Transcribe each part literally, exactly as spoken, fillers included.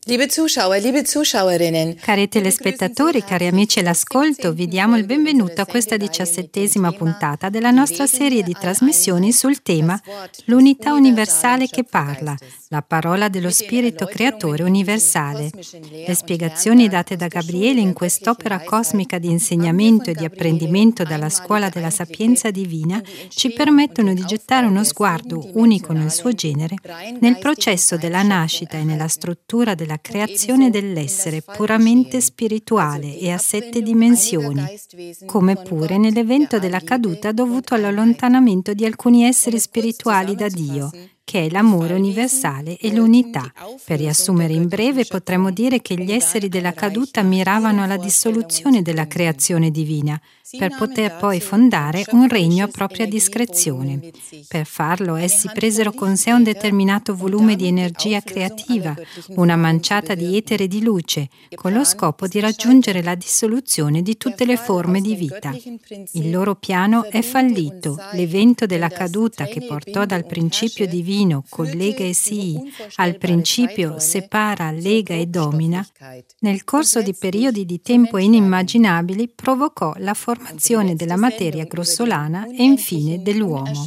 Liebe Zuschauer, liebe Zuschauerinnen. Cari telespettatori, cari amici all'ascolto, vi diamo il benvenuto a questa diciassettesima puntata della nostra serie di trasmissioni sul tema L'unità universale che parla, la parola dello Spirito Creatore universale. Le spiegazioni date da Gabriele in quest'opera cosmica di insegnamento e di apprendimento dalla Scuola della Sapienza Divina ci permettono di gettare uno sguardo unico nel suo genere nel processo della nascita e nella struttura della creazione dell'essere puramente spirituale e a sette dimensioni, come pure nell'evento della caduta dovuto all'allontanamento di alcuni esseri spirituali da Dio, che è l'amore universale e l'unità. Per riassumere in breve, potremmo dire che gli esseri della caduta miravano alla dissoluzione della creazione divina, per poter poi fondare un regno a propria discrezione. Per farlo, essi presero con sé un determinato volume di energia creativa, una manciata di etere di luce, con lo scopo di raggiungere la dissoluzione di tutte le forme di vita. Il loro piano è fallito. L'evento della caduta che portò dal principio divino, collega e sii, al principio separa, lega e domina, nel corso di periodi di tempo inimmaginabili provocò la formazione della materia grossolana e infine dell'uomo.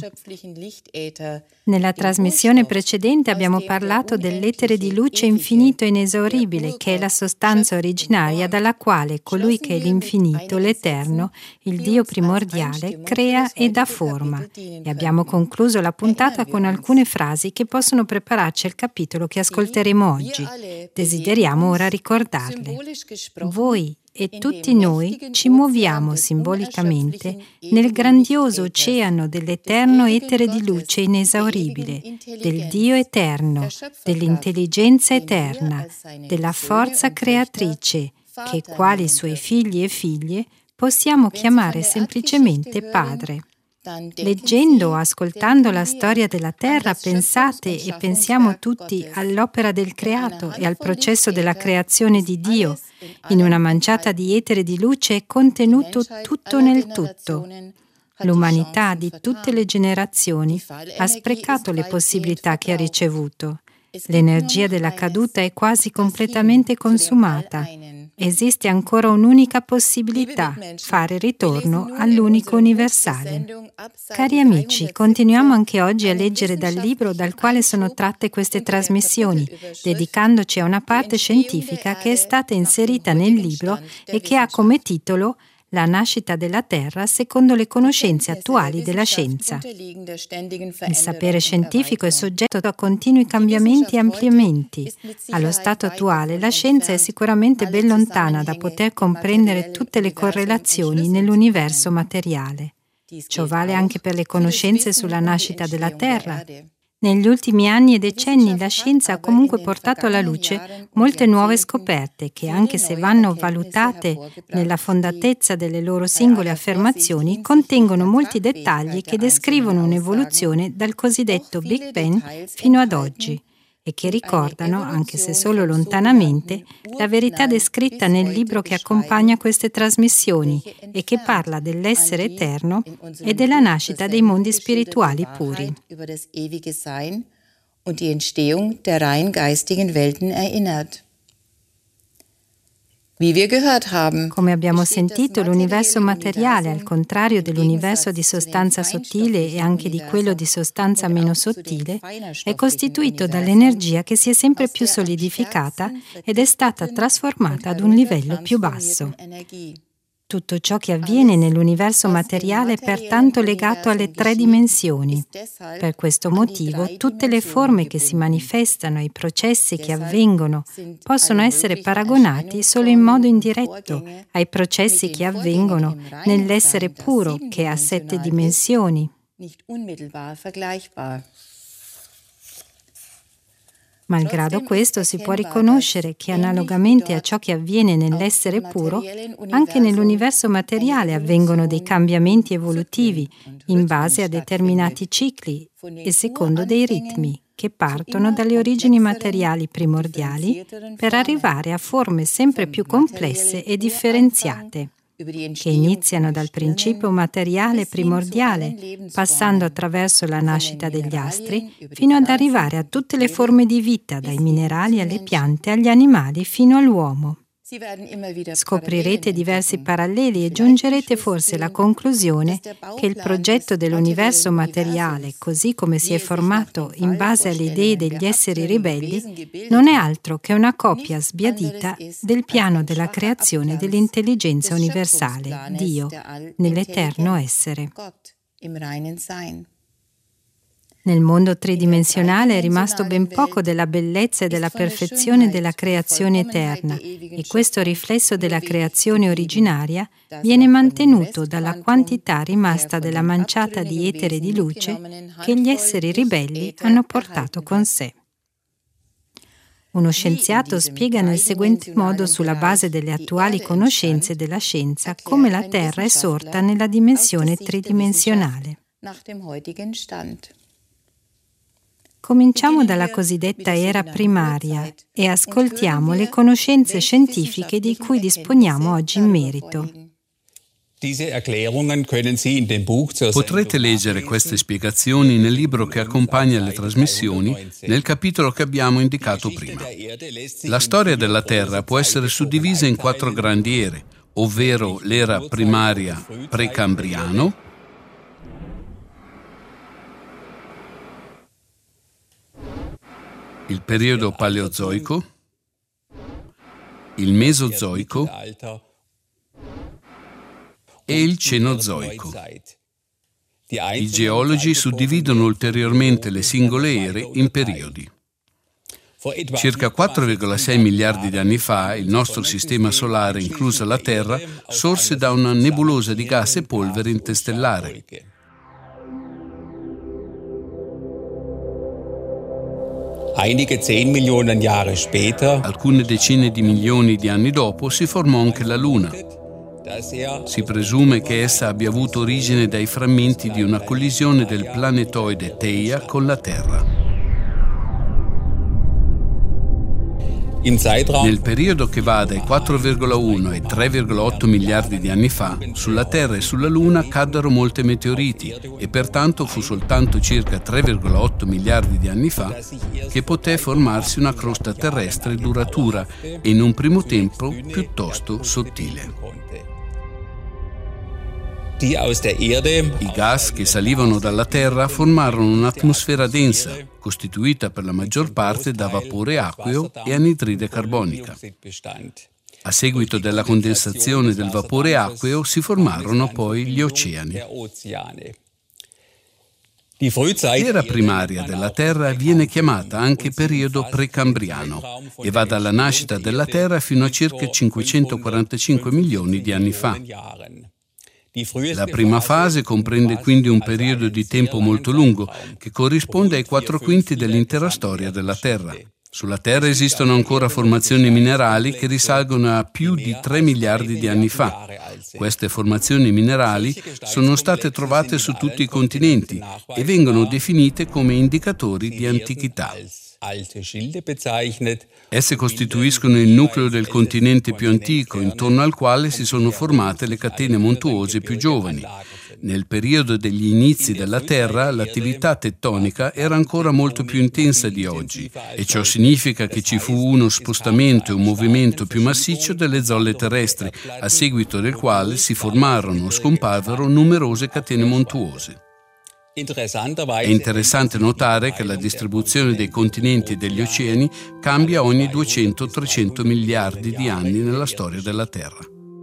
Nella trasmissione precedente abbiamo parlato dell'etere di luce infinito e inesauribile, che è la sostanza originaria dalla quale colui che è l'infinito, l'eterno, il Dio primordiale, crea e dà forma. E abbiamo concluso la puntata con alcune frasi che possono prepararci al capitolo che ascolteremo oggi. Desideriamo ora ricordarle. Voi e tutti noi ci muoviamo simbolicamente nel grandioso oceano dell'eterno etere di luce inesauribile, del Dio eterno, dell'intelligenza eterna, della forza creatrice, che quali suoi figli e figlie possiamo chiamare semplicemente Padre. Leggendo o ascoltando la storia della Terra, pensate e pensiamo tutti all'opera del creato e al processo della creazione di Dio. In una manciata di etere di luce è contenuto tutto nel tutto. L'umanità di tutte le generazioni ha sprecato le possibilità che ha ricevuto. L'energia della caduta è quasi completamente consumata. Esiste ancora un'unica possibilità, fare ritorno all'unico universale. Cari amici, continuiamo anche oggi a leggere dal libro dal quale sono tratte queste trasmissioni, dedicandoci a una parte scientifica che è stata inserita nel libro e che ha come titolo La nascita della Terra secondo le conoscenze attuali della scienza. Il sapere scientifico è soggetto a continui cambiamenti e ampliamenti. Allo stato attuale la scienza è sicuramente ben lontana da poter comprendere tutte le correlazioni nell'universo materiale. Ciò vale anche per le conoscenze sulla nascita della Terra. Negli ultimi anni e decenni la scienza ha comunque portato alla luce molte nuove scoperte che, anche se vanno valutate nella fondatezza delle loro singole affermazioni, contengono molti dettagli che descrivono un'evoluzione dal cosiddetto Big Bang fino ad oggi e che ricordano, anche se solo lontanamente, la verità descritta nel libro che accompagna queste trasmissioni e che parla dell'essere eterno e della nascita dei mondi spirituali puri. Und die Entstehung der rein geistigen Welten erinnert. Come abbiamo sentito, l'universo materiale, al contrario dell'universo di sostanza sottile e anche di quello di sostanza meno sottile, è costituito dall'energia che si è sempre più solidificata ed è stata trasformata ad un livello più basso. Tutto ciò che avviene nell'universo materiale è pertanto legato alle tre dimensioni. Per questo motivo, tutte le forme che si manifestano e i processi che avvengono possono essere paragonati solo in modo indiretto ai processi che avvengono nell'essere puro, che ha sette dimensioni. Malgrado questo, si può riconoscere che analogamente a ciò che avviene nell'essere puro, anche nell'universo materiale avvengono dei cambiamenti evolutivi in base a determinati cicli e secondo dei ritmi che partono dalle origini materiali primordiali per arrivare a forme sempre più complesse e differenziate. che iniziano dal principio materiale primordiale, passando attraverso la nascita degli astri, fino ad arrivare a tutte le forme di vita, dai minerali alle piante, agli animali, fino all'uomo. Scoprirete diversi paralleli e giungerete forse alla conclusione che il progetto dell'universo materiale, così come si è formato in base alle idee degli esseri ribelli, non è altro che una copia sbiadita del piano della creazione dell'intelligenza universale, Dio, nell'eterno essere. Nel mondo tridimensionale è rimasto ben poco della bellezza e della perfezione della creazione eterna, e questo riflesso della creazione originaria viene mantenuto dalla quantità rimasta della manciata di etere di luce che gli esseri ribelli hanno portato con sé. Uno scienziato spiega nel seguente modo, sulla base delle attuali conoscenze della scienza, come la Terra è sorta nella dimensione tridimensionale. Cominciamo dalla cosiddetta era primaria e ascoltiamo le conoscenze scientifiche di cui disponiamo oggi in merito. Potrete leggere queste spiegazioni nel libro che accompagna le trasmissioni, nel capitolo che abbiamo indicato prima. La storia della Terra può essere suddivisa in quattro grandi ere, ovvero l'era primaria precambriano, il periodo paleozoico, il mesozoico e il cenozoico. I geologi suddividono ulteriormente le singole ere in periodi. Circa quattro virgola sei miliardi di anni fa, il nostro sistema solare, inclusa la Terra, sorse da una nebulosa di gas e polvere interstellare. Alcune decine di milioni di anni dopo si formò anche la Luna. Si presume che essa abbia avuto origine dai frammenti di una collisione del planetoide Theia con la Terra. Nel periodo che va dai quattro virgola uno ai tre virgola otto miliardi di anni fa, sulla Terra e sulla Luna caddero molte meteoriti e pertanto fu soltanto circa tre virgola otto miliardi di anni fa che poté formarsi una crosta terrestre duratura e in un primo tempo piuttosto sottile. I gas che salivano dalla Terra formarono un'atmosfera densa, costituita per la maggior parte da vapore acqueo e anidride carbonica. A seguito della condensazione del vapore acqueo si formarono poi gli oceani. L'era primaria della Terra viene chiamata anche periodo precambriano e va dalla nascita della Terra fino a circa cinquecentoquarantacinque milioni di anni fa. La prima fase comprende quindi un periodo di tempo molto lungo, che corrisponde ai quattro quinti dell'intera storia della Terra. Sulla Terra esistono ancora formazioni minerali che risalgono a più di tre miliardi di anni fa. Queste formazioni minerali sono state trovate su tutti i continenti e vengono definite come indicatori di antichità. Esse costituiscono il nucleo del continente più antico, intorno al quale si sono formate le catene montuose più giovani. Nel periodo degli inizi della Terra, l'attività tettonica era ancora molto più intensa di oggi, e ciò significa che ci fu uno spostamento e un movimento più massiccio delle zolle terrestri, a seguito del quale si formarono o scomparvero numerose catene montuose. È interessante notare che la distribuzione dei continenti e degli oceani cambia ogni duecento trecento miliardi di anni nella storia della Terra.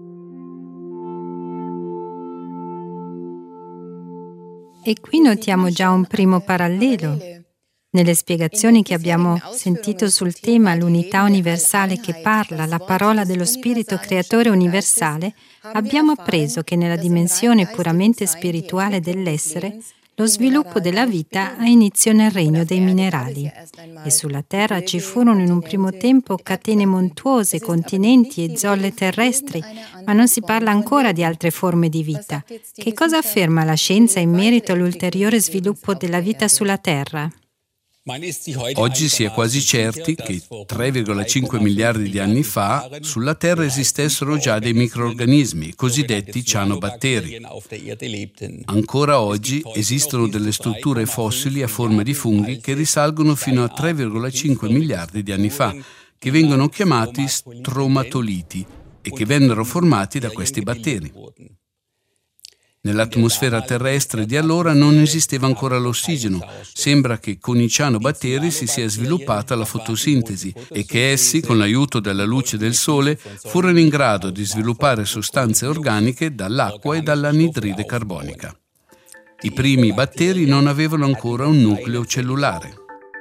E qui notiamo già un primo parallelo. Nelle spiegazioni che abbiamo sentito sul tema l'unità universale che parla, la parola dello Spirito Creatore universale, abbiamo appreso che nella dimensione puramente spirituale dell'essere lo sviluppo della vita ha inizio nel regno dei minerali e sulla Terra ci furono in un primo tempo catene montuose, continenti e zolle terrestri, ma non si parla ancora di altre forme di vita. Che cosa afferma la scienza in merito all'ulteriore sviluppo della vita sulla Terra? Oggi si è quasi certi che tre virgola cinque miliardi di anni fa sulla Terra esistessero già dei microrganismi, cosiddetti cianobatteri. Ancora oggi esistono delle strutture fossili a forma di funghi che risalgono fino a tre virgola cinque miliardi di anni fa, che vengono chiamati stromatoliti e che vennero formati da questi batteri. Nell'atmosfera terrestre di allora non esisteva ancora l'ossigeno. Sembra che con i cianobatteri si sia sviluppata la fotosintesi e che essi, con l'aiuto della luce del sole, furono in grado di sviluppare sostanze organiche dall'acqua e dall'anidride carbonica. I primi batteri non avevano ancora un nucleo cellulare.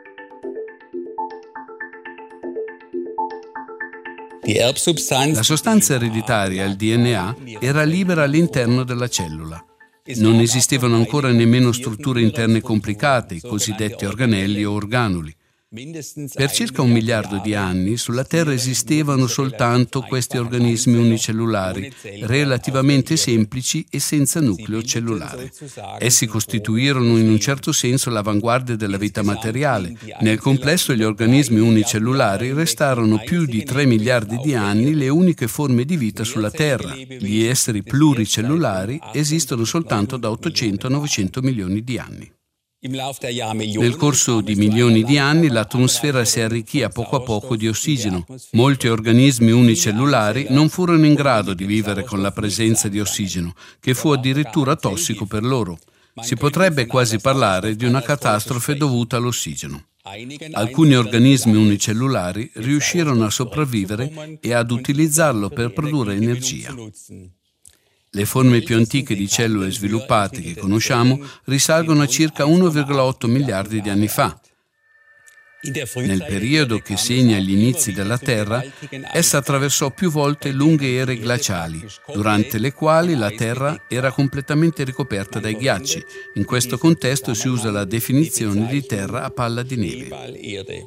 La sostanza ereditaria, il D N A, era libera all'interno della cellula. Non esistevano ancora nemmeno strutture interne complicate, i cosiddetti organelli o organuli. Per circa un miliardo di anni sulla Terra esistevano soltanto questi organismi unicellulari, relativamente semplici e senza nucleo cellulare. Essi costituirono in un certo senso l'avanguardia della vita materiale. Nel complesso gli organismi unicellulari restarono più di tre miliardi di anni le uniche forme di vita sulla Terra. Gli esseri pluricellulari esistono soltanto da ottocento a novecento milioni di anni. Nel corso di milioni di anni l'atmosfera si arricchì a poco a poco di ossigeno. Molti organismi unicellulari non furono in grado di vivere con la presenza di ossigeno, che fu addirittura tossico per loro. Si potrebbe quasi parlare di una catastrofe dovuta all'ossigeno. Alcuni organismi unicellulari riuscirono a sopravvivere e ad utilizzarlo per produrre energia. Le forme più antiche di cellule sviluppate che conosciamo risalgono a circa uno virgola otto miliardi di anni fa. Nel periodo che segna gli inizi della Terra, essa attraversò più volte lunghe ere glaciali, durante le quali la Terra era completamente ricoperta dai ghiacci. In questo contesto si usa la definizione di terra a palla di neve.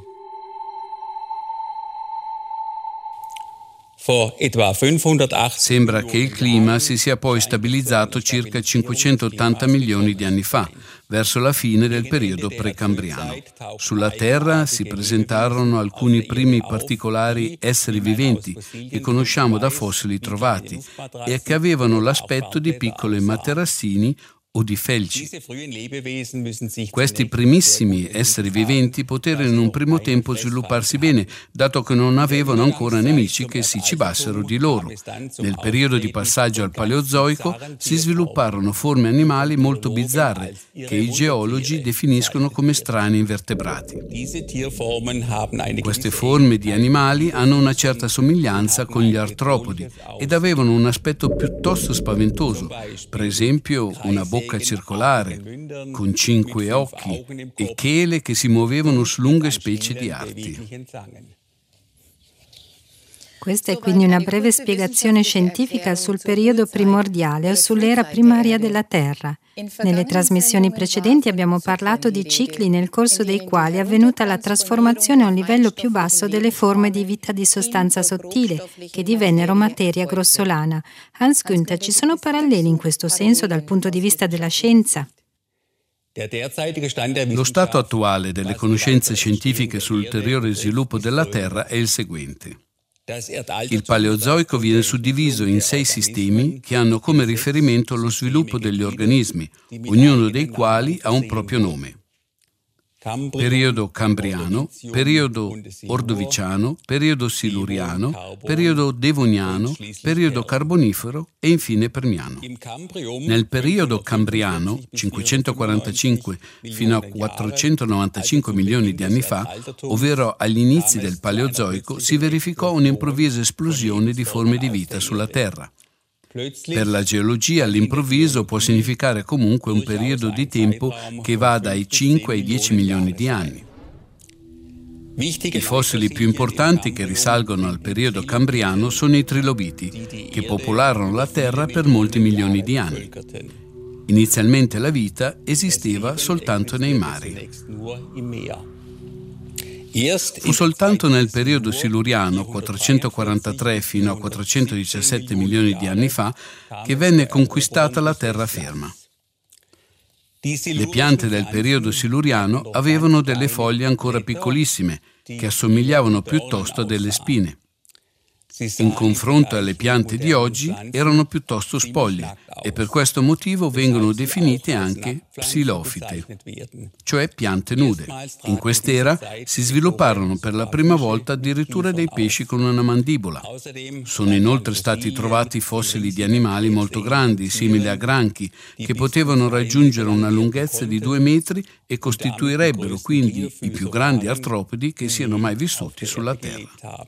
Sembra che il clima si sia poi stabilizzato circa cinquecentottanta milioni di anni fa, verso la fine del periodo precambriano. Sulla Terra si presentarono alcuni primi particolari esseri viventi che conosciamo da fossili trovati e che avevano l'aspetto di piccoli materassini o di felci. Questi primissimi esseri viventi poterono in un primo tempo svilupparsi bene, dato che non avevano ancora nemici che si cibassero di loro. Nel periodo di passaggio al Paleozoico si svilupparono forme animali molto bizzarre, che i geologi definiscono come strani invertebrati. Queste forme di animali hanno una certa somiglianza con gli artropodi ed avevano un aspetto piuttosto spaventoso, per esempio una bocca circolare, con cinque occhi e chele che si muovevano su lunghe specie di arti. Questa è quindi una breve spiegazione scientifica sul periodo primordiale o sull'era primaria della Terra. Nelle trasmissioni precedenti abbiamo parlato di cicli nel corso dei quali è avvenuta la trasformazione a un livello più basso delle forme di vita di sostanza sottile, che divennero materia grossolana. Hans Günther, ci sono paralleli in questo senso dal punto di vista della scienza? Lo stato attuale delle conoscenze scientifiche sull'ulteriore sviluppo della Terra è il seguente. Il Paleozoico viene suddiviso in sei sistemi che hanno come riferimento lo sviluppo degli organismi, ognuno dei quali ha un proprio nome. Periodo Cambriano, periodo Ordoviciano, periodo Siluriano, periodo Devoniano, periodo Carbonifero e infine Permiano. Nel periodo Cambriano, cinquecentoquarantacinque fino a quattrocentonovantacinque milioni di anni fa, ovvero agli inizi del Paleozoico, si verificò un'improvvisa esplosione di forme di vita sulla Terra. Per la geologia all'improvviso può significare comunque un periodo di tempo che va dai cinque ai dieci milioni di anni. I fossili più importanti che risalgono al periodo cambriano sono i trilobiti, che popolarono la Terra per molti milioni di anni. Inizialmente la vita esisteva soltanto nei mari. Fu soltanto nel periodo siluriano, quattrocentoquarantatré fino a quattrocentodiciassette milioni di anni fa, che venne conquistata la terraferma. Le piante del periodo siluriano avevano delle foglie ancora piccolissime, che assomigliavano piuttosto a delle spine. In confronto alle piante di oggi erano piuttosto spoglie e per questo motivo vengono definite anche psilofite, cioè piante nude. In quest'era si svilupparono per la prima volta addirittura dei pesci con una mandibola. Sono inoltre stati trovati fossili di animali molto grandi, simili a granchi, che potevano raggiungere una lunghezza di due metri e costituirebbero quindi i più grandi artropodi che siano mai vissuti sulla Terra.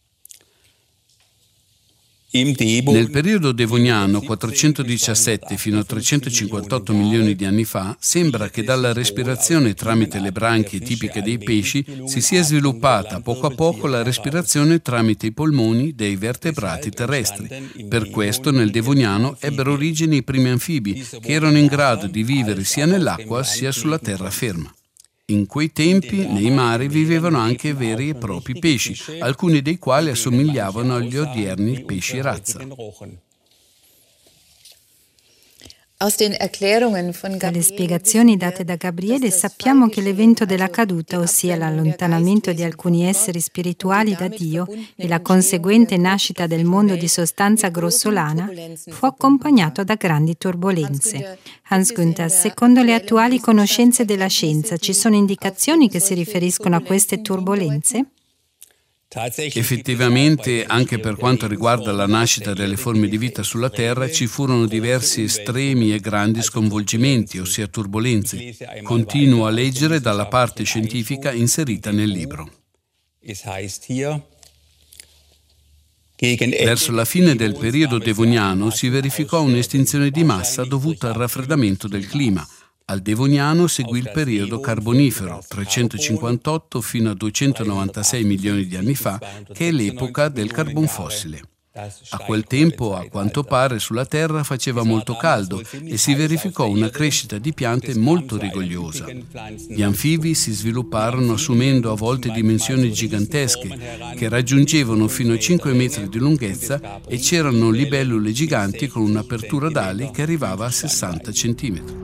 Nel periodo devoniano quattrocentodiciassette fino a trecentocinquantotto milioni di anni fa, sembra che dalla respirazione tramite le branchie tipiche dei pesci si sia sviluppata poco a poco la respirazione tramite i polmoni dei vertebrati terrestri. Per questo nel devoniano ebbero origine i primi anfibi, che erano in grado di vivere sia nell'acqua sia sulla terraferma. In quei tempi, nei mari, vivevano anche veri e propri pesci, alcuni dei quali assomigliavano agli odierni pesci razza. Dalle spiegazioni date da Gabriele sappiamo che l'evento della caduta, ossia l'allontanamento di alcuni esseri spirituali da Dio e la conseguente nascita del mondo di sostanza grossolana, fu accompagnato da grandi turbolenze. Hans Günther, secondo le attuali conoscenze della scienza, ci sono indicazioni che si riferiscono a queste turbolenze? Effettivamente, anche per quanto riguarda la nascita delle forme di vita sulla Terra, ci furono diversi estremi e grandi sconvolgimenti, ossia turbolenze. Continuo a leggere dalla parte scientifica inserita nel libro. Verso la fine del periodo devoniano si verificò un'estinzione di massa dovuta al raffreddamento del clima. Al Devoniano seguì il periodo Carbonifero, trecentocinquantotto fino a duecentonovantasei milioni di anni fa, che è l'epoca del carbon fossile. A quel tempo, a quanto pare, sulla Terra faceva molto caldo e si verificò una crescita di piante molto rigogliosa. Gli anfibi si svilupparono assumendo a volte dimensioni gigantesche, che raggiungevano fino a cinque metri di lunghezza, e c'erano libellule giganti con un'apertura d'ali che arrivava a sessanta centimetri.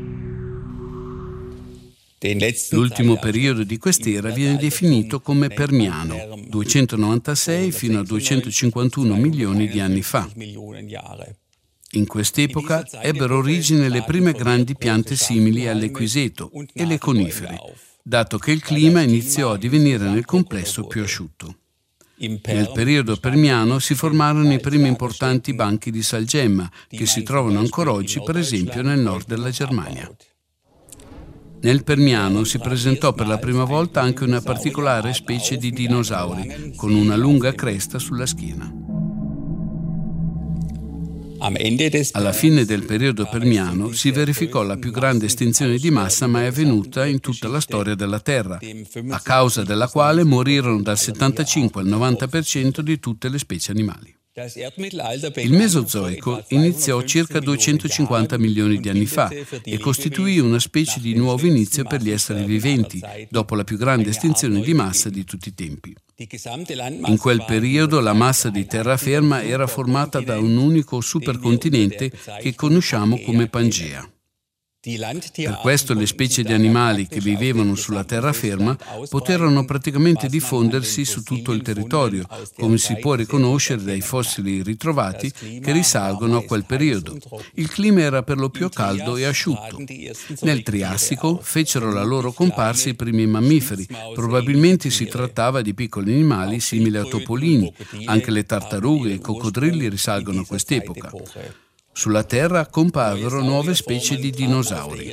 L'ultimo periodo di quest'era viene definito come Permiano, duecentonovantasei fino a duecentocinquantuno milioni di anni fa. In quest'epoca ebbero origine le prime grandi piante simili all'equiseto e le conifere, dato che il clima iniziò a divenire nel complesso più asciutto. Nel periodo Permiano si formarono i primi importanti banchi di salgemma, che si trovano ancora oggi, per esempio, nel nord della Germania. Nel Permiano si presentò per la prima volta anche una particolare specie di dinosauri, con una lunga cresta sulla schiena. Alla fine del periodo Permiano si verificò la più grande estinzione di massa mai avvenuta in tutta la storia della Terra, a causa della quale morirono dal settantacinque al novanta per cento di tutte le specie animali. Il Mesozoico iniziò circa duecentocinquanta milioni di anni fa e costituì una specie di nuovo inizio per gli esseri viventi, dopo la più grande estinzione di massa di tutti i tempi. In quel periodo la massa di terraferma era formata da un unico supercontinente che conosciamo come Pangea. Per questo le specie di animali che vivevano sulla terraferma poterono praticamente diffondersi su tutto il territorio, come si può riconoscere dai fossili ritrovati che risalgono a quel periodo. Il clima era per lo più caldo e asciutto. Nel Triassico fecero la loro comparsa i primi mammiferi. Probabilmente si trattava di piccoli animali simili a topolini. Anche le tartarughe e i coccodrilli risalgono a quest'epoca. Sulla Terra comparvero nuove specie di dinosauri.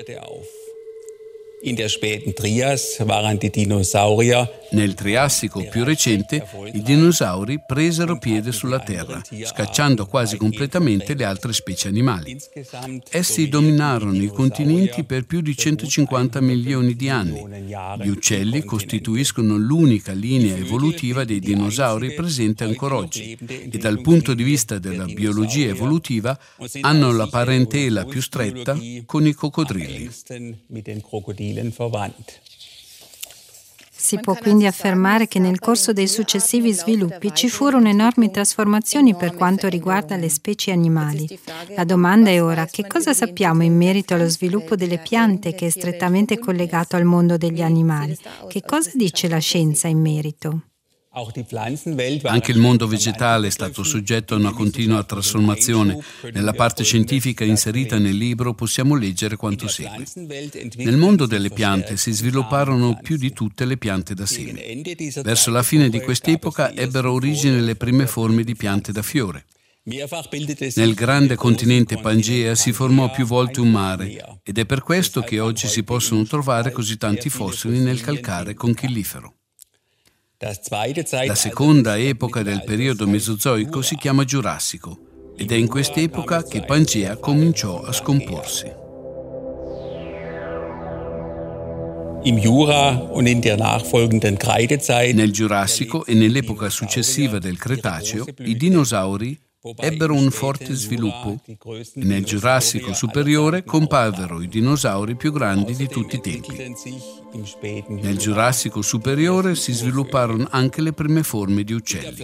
Nel Triassico più recente, i dinosauri presero piede sulla Terra, scacciando quasi completamente le altre specie animali. Essi dominarono i continenti per più di centocinquanta milioni di anni. Gli uccelli costituiscono l'unica linea evolutiva dei dinosauri presente ancora oggi e dal punto di vista della biologia evolutiva hanno la parentela più stretta con i coccodrilli. Si può quindi affermare che nel corso dei successivi sviluppi ci furono enormi trasformazioni per quanto riguarda le specie animali. La domanda è ora: che cosa sappiamo in merito allo sviluppo delle piante, che è strettamente collegato al mondo degli animali? Che cosa dice la scienza in merito? Anche il mondo vegetale è stato soggetto a una continua trasformazione. Nella parte scientifica inserita nel libro possiamo leggere quanto segue. Nel mondo delle piante si svilupparono più di tutte le piante da seme. Verso la fine di quest'epoca ebbero origine le prime forme di piante da fiore. Nel grande continente Pangea si formò più volte un mare ed è per questo che oggi si possono trovare così tanti fossili nel calcare conchillifero. La seconda epoca del periodo mesozoico si chiama Giurassico ed è in quest'epoca che Pangea cominciò a scomporsi. Nel Giurassico e nell'epoca successiva del Cretaceo, i dinosauri ebbero un forte sviluppo e nel Giurassico superiore comparvero i dinosauri più grandi di tutti i tempi. Nel Giurassico superiore si svilupparono anche le prime forme di uccelli.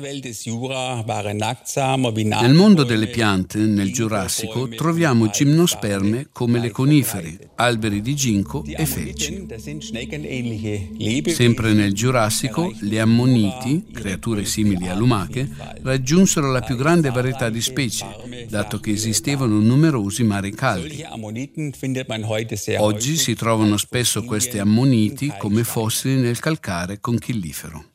Nel mondo delle piante, nel Giurassico, troviamo gimnosperme come le conifere, alberi di ginkgo e felci. Sempre nel Giurassico, le ammoniti, creature simili a lumache, raggiunsero la più grande varietà di specie, dato che esistevano numerosi mari caldi. Oggi si trovano spesso queste ammoniti come fossili nel calcare conchillifero.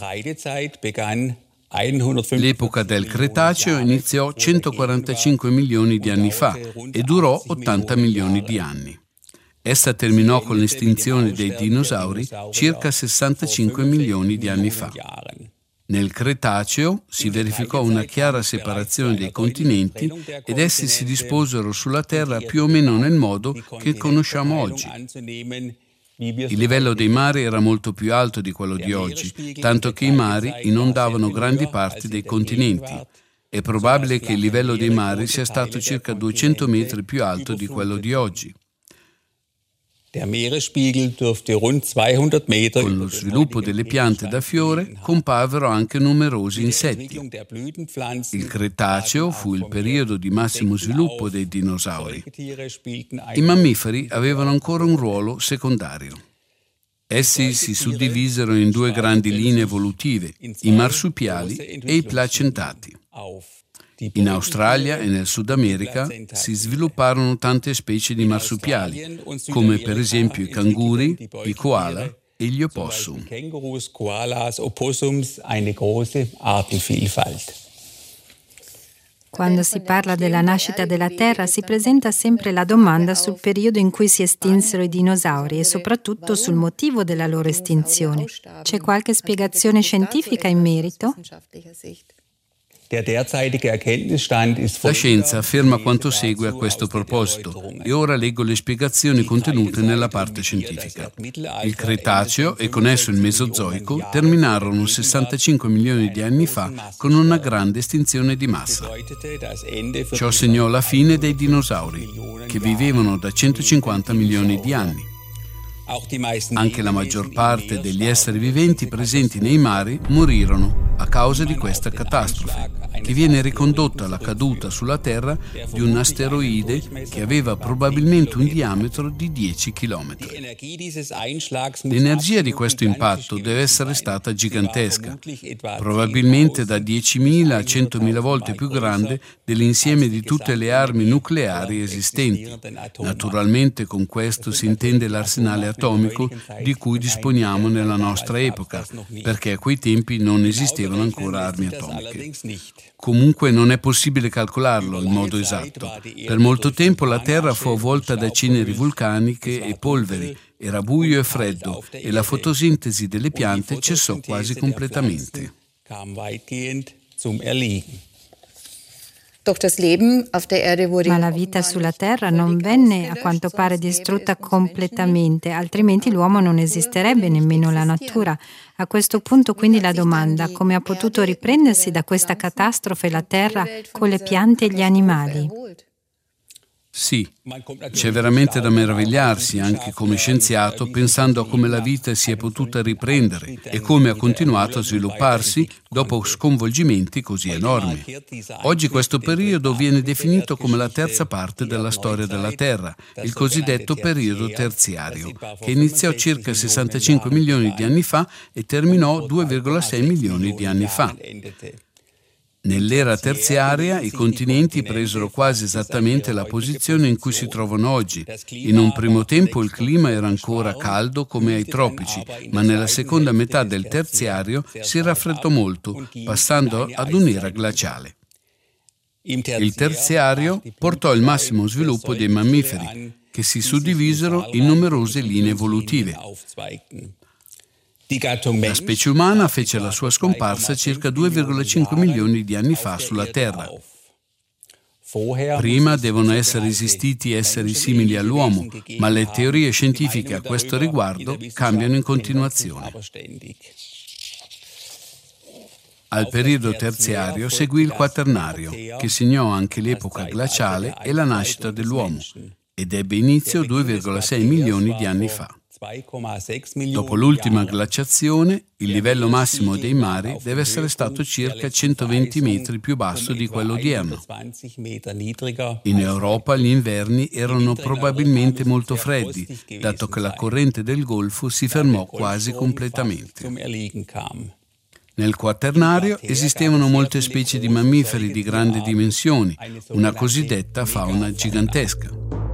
L'epoca del Cretaceo iniziò centoquarantacinque milioni di anni fa e durò ottanta milioni di anni. Essa terminò con l'estinzione dei dinosauri circa sessantacinque milioni di anni fa. Nel Cretaceo si verificò una chiara separazione dei continenti ed essi si disposero sulla Terra più o meno nel modo che conosciamo oggi. Il livello dei mari era molto più alto di quello di oggi, tanto che i mari inondavano grandi parti dei continenti. È probabile che il livello dei mari sia stato circa duecento metri più alto di quello di oggi. Con lo sviluppo delle piante da fiore comparvero anche numerosi insetti. Il Cretaceo fu il periodo di massimo sviluppo dei dinosauri. I mammiferi avevano ancora un ruolo secondario. Essi si suddivisero in due grandi linee evolutive, i marsupiali e i placentati. In Australia e nel Sud America si svilupparono tante specie di marsupiali, come per esempio i canguri, i koala e gli opossum. Quando si parla della nascita della Terra si presenta sempre la domanda sul periodo in cui si estinsero i dinosauri e soprattutto sul motivo della loro estinzione. C'è qualche spiegazione scientifica in merito? La scienza afferma quanto segue a questo proposito e ora leggo le spiegazioni contenute nella parte scientifica. Il Cretaceo e con esso il Mesozoico terminarono sessantacinque milioni di anni fa con una grande estinzione di massa. Ciò segnò la fine dei dinosauri, che vivevano da centocinquanta milioni di anni. Anche la maggior parte degli esseri viventi presenti nei mari morirono a causa di questa catastrofe, che viene ricondotta alla caduta sulla Terra di un asteroide che aveva probabilmente un diametro di dieci chilometri. L'energia di questo impatto deve essere stata gigantesca, probabilmente da diecimila a centomila volte più grande dell'insieme di tutte le armi nucleari esistenti. Naturalmente con questo si intende l'arsenale atomico di cui disponiamo nella nostra epoca, perché a quei tempi non esistevano ancora armi atomiche. Comunque non è possibile calcolarlo in modo esatto. Per molto tempo la Terra fu avvolta da ceneri vulcaniche e polveri, era buio e freddo e la fotosintesi delle piante cessò quasi completamente. Ma la vita sulla Terra non venne, a quanto pare, distrutta completamente, altrimenti l'uomo non esisterebbe, nemmeno la natura. A questo punto quindi la domanda: come ha potuto riprendersi da questa catastrofe la Terra con le piante e gli animali? Sì, c'è veramente da meravigliarsi anche come scienziato pensando a come la vita si è potuta riprendere e come ha continuato a svilupparsi dopo sconvolgimenti così enormi. Oggi questo periodo viene definito come la terza parte della storia della Terra, il cosiddetto periodo terziario, che iniziò circa sessantacinque milioni di anni fa e terminò due virgola sei milioni di anni fa. Nell'era terziaria i continenti presero quasi esattamente la posizione in cui si trovano oggi. In un primo tempo il clima era ancora caldo come ai tropici, ma nella seconda metà del terziario si raffreddò molto, passando ad un'era glaciale. Il terziario portò il massimo sviluppo dei mammiferi, che si suddivisero in numerose linee evolutive. La specie umana fece la sua scomparsa circa due virgola cinque milioni di anni fa sulla Terra. Prima devono essere esistiti esseri simili all'uomo, ma le teorie scientifiche a questo riguardo cambiano in continuazione. Al periodo terziario seguì il quaternario, che segnò anche l'epoca glaciale e la nascita dell'uomo, ed ebbe inizio due virgola sei milioni di anni fa. Dopo l'ultima glaciazione, il livello massimo dei mari deve essere stato circa centoventi metri più basso di quello odierno. In Europa gli inverni erano probabilmente molto freddi, dato che la corrente del Golfo si fermò quasi completamente. Nel quaternario esistevano molte specie di mammiferi di grandi dimensioni, una cosiddetta fauna gigantesca,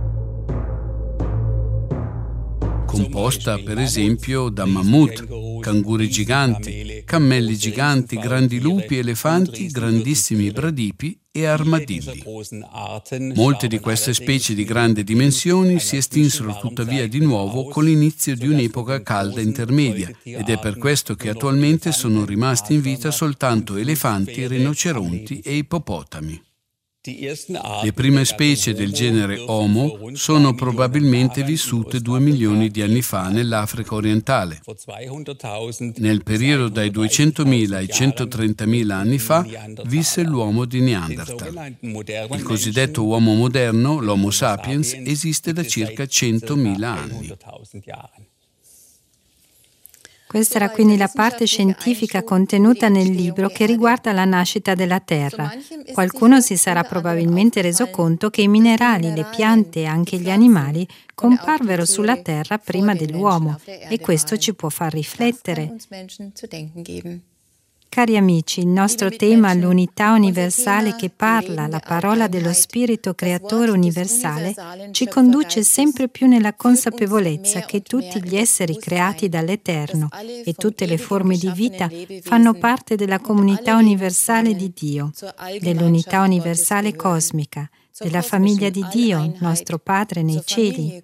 composta per esempio da mammut, canguri giganti, cammelli giganti, grandi lupi, elefanti, grandissimi bradipi e armadilli. Molte di queste specie di grandi dimensioni si estinsero tuttavia di nuovo con l'inizio di un'epoca calda intermedia ed è per questo che attualmente sono rimasti in vita soltanto elefanti, rinoceronti e ippopotami. Le prime specie del genere Homo sono probabilmente vissute due milioni di anni fa nell'Africa orientale. Nel periodo dai duecentomila ai centotrentamila anni fa visse l'uomo di Neanderthal. Il cosiddetto uomo moderno, l'Homo sapiens, esiste da circa centomila anni. Questa era quindi la parte scientifica contenuta nel libro che riguarda la nascita della Terra. Qualcuno si sarà probabilmente reso conto che i minerali, le piante e anche gli animali comparvero sulla Terra prima dell'uomo e questo ci può far riflettere. Cari amici, il nostro tema, l'unità universale che parla, la parola dello Spirito Creatore universale, ci conduce sempre più nella consapevolezza che tutti gli esseri creati dall'Eterno e tutte le forme di vita fanno parte della comunità universale di Dio, dell'unità universale cosmica, della famiglia di Dio, nostro Padre nei cieli.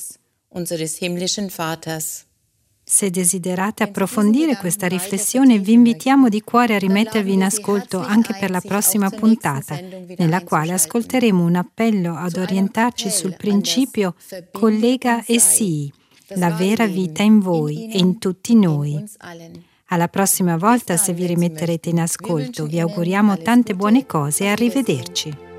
Se desiderate approfondire questa riflessione, vi invitiamo di cuore a rimettervi in ascolto anche per la prossima puntata, nella quale ascolteremo un appello ad orientarci sul principio collega e sii, la vera vita in voi e in tutti noi. Alla prossima volta, se vi rimetterete in ascolto, vi auguriamo tante buone cose e arrivederci.